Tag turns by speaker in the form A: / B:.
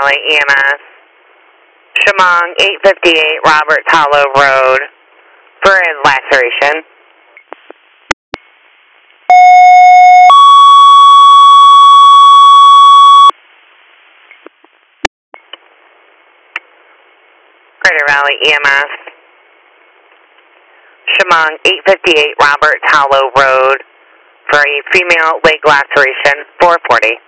A: Valley EMS. Chemung 858 Roberts Hollow Road for a laceration. Crater Valley EMS. Chemung 858 Roberts Hollow Road for a female leg laceration, 440.